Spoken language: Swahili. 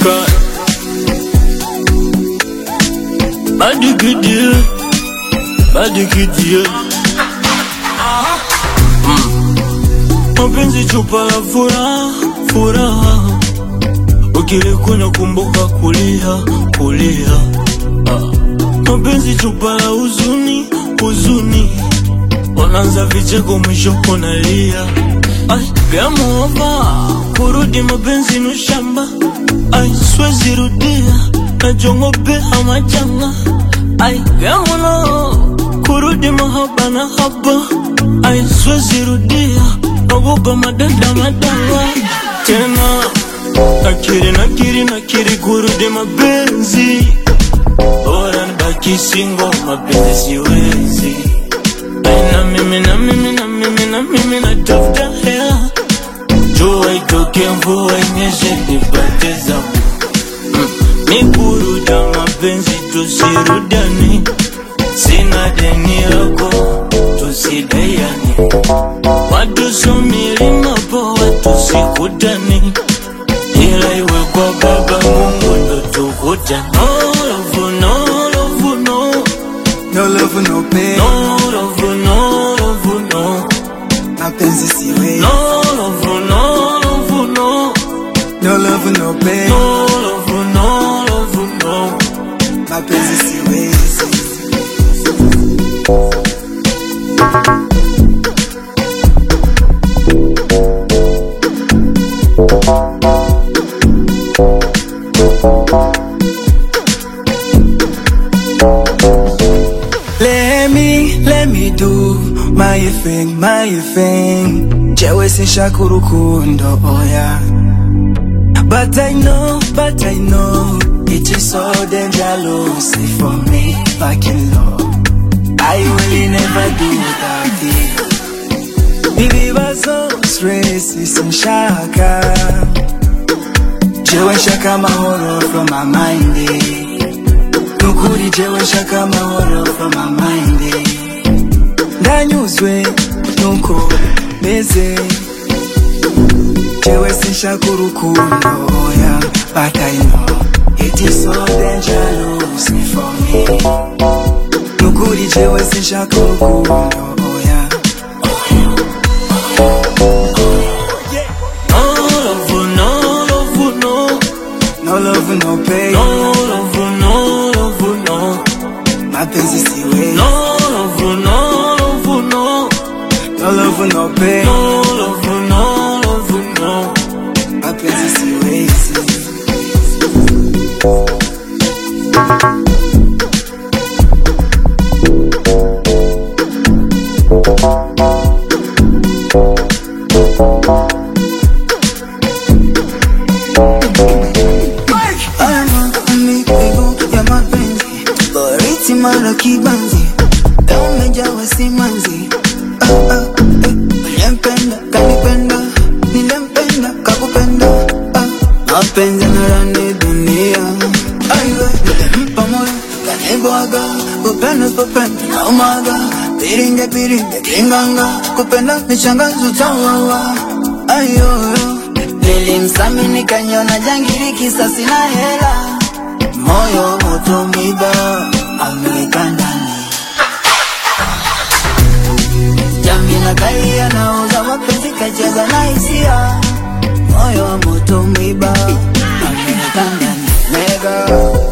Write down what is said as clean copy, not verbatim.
Cry. Bad kid. Mapenzi chupa la furaha. Ukilikunywa kumbuka kulia. Mapenzi chupa la huzuni. Wanaanza vicheko mwisho kunalia. Game over, kurudi mapenzi nushamba. Siwezi rudia, najongope hamajanga. Game over, kurudi mahaba na haba. Siwezi rudia, nagopa madada madawa. Tena nakiri kurudi mapenzi. Bora nibaki single, mapenzi siwezi. Na mimi natafuta hela. Jua itoke mvua inyeshe nipate zangu. Nikurudia mapenzi tusirudani. Sina deni lako tusidaiani. Watu so milima po watu sikutani. Ila iwe kwa baba Mungu ndo tukutani. No love, no pain. No love, no. Mapenzi siwe. No love, no. No love, no pain. No love, no. Mapenzi siwe. Let me do my thing. Jewe sinshakuru kundo oya. But I know it is so dangerous for me back in love. I will never do that thing. Bibi bazo stress sinshaka. Jewe shaka mahoro from my mind. Nukuri jewe shaka mahoro from my mind. Ndanyuzwe nuko meze. Jewe sinshakuru kundo oya. But I know it is so dangerous for me. Nukuri jewe sinshakuru kundo oya. No love, no pain. No love, no. Mapenzi siwe. No love, no. No love, no pain. No love, no. Mapenzi siwe. Mara kibanzi, umejawa simanzi. Nilempenda, kanipenda. Nilempenda, kakupenda. Mapenzi narani dunia. Aiwe, nilempa moyo, kanibwaga. Kupenda, na umaga. Piringe, kinganga. Kupenda, nishangazo tawawa. Ayoyo, nilimsamini kanyona jangiri kisa sina hela. Moyo moto miba. Amerikandani Jamina kalia na uza wapenzi kacheza na hisia. Moyo wa moto mwiba Amerikandani Mega